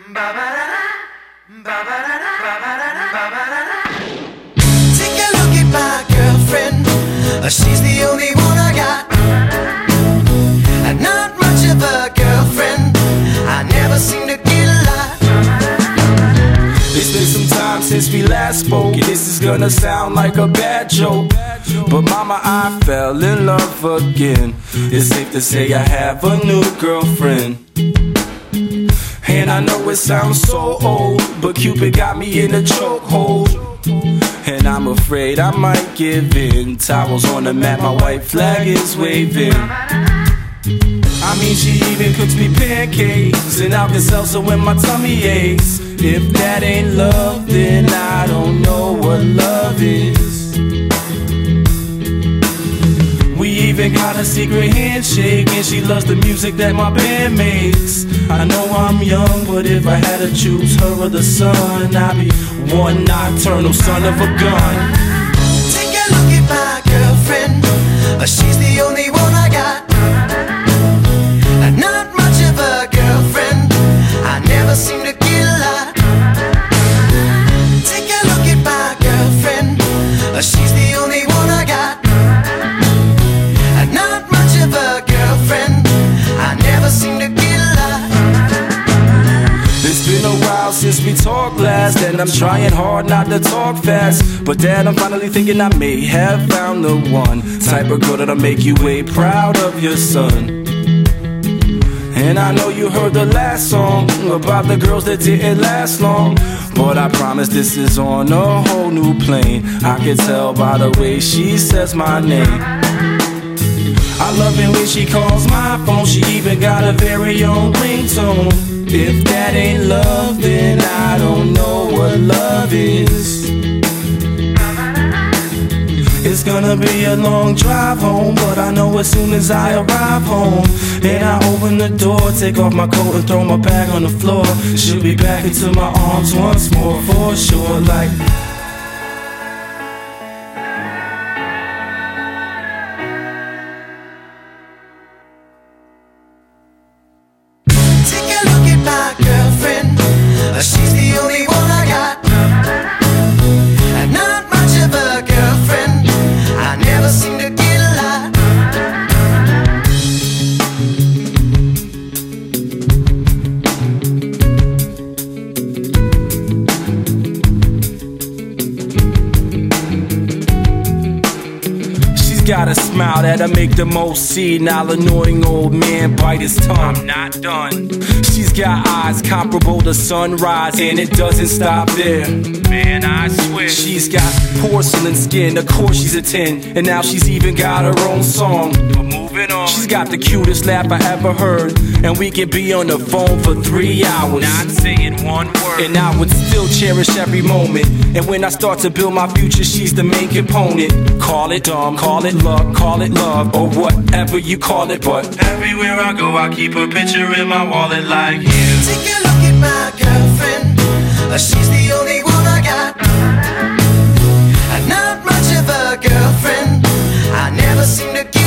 Take a look at my girlfriend. She's the only one I got. Not much of a girlfriend. I never seem to get a lot. It's been some time since we last spoke. This is gonna sound like a bad joke, but mama, I fell in love again. It's safe to say I have a new girlfriend. And I know it sounds so old, but Cupid got me in a chokehold. And I'm afraid I might give in. Towels on the mat, my white flag is waving. I mean, she even cooks me pancakes and Alka-Seltzer when my tummy aches. If that ain't love, then I don't know what love is. We even got a secret handshake, and she loves the music that my band makes. I know I'm young, but if I had to choose her or the sun, I'd be one nocturnal son of a gun. Take a look at my girlfriend. She's the only one I got. Not much of a girlfriend. I never seem to get a lot. Take a look at my girlfriend. She's the only one I got. Not much of a girlfriend. I never seem to get a lot. It's been a while since we talked last, and I'm trying hard not to talk fast. But Dad, I'm finally thinking I may have found the one type of girl that'll make you way proud of your son. And I know you heard the last song about the girls that didn't last long, but I promise this is on a whole new plane. I can tell by the way she says my name. I love it when she calls my phone. She even got a very own ringtone. If that ain't love, then I don't know what love is. It's gonna be a long drive home, but I know as soon as I arrive home and I open the door, take off my coat and throw my bag on the floor, she'll be back into my arms once more for sure. Like, take a look at my girlfriend. She's the only one I got. Not much of a girlfriend. I never seem to get a lot. she's got a smile that'll make the most senile, annoying old man bite his tongue. I'm not done. She's got eyes comparable to sunrise, and it doesn't stop there. Man, I swear. She's got porcelain skin, of course she's a 10, and now she's even got her own song. But moving on. She's got the cutest laugh I ever heard, and we can be on the phone for 3 hours, not saying one word, and I would still cherish every moment. And when I start to build my future, she's the main component. Call it dumb, call it luck, call it love, or whatever you call it, but everywhere I go I keep a picture in my wallet like you. Take a look at my girlfriend. She's the only one I got. Not much of a girlfriend. I never seem to get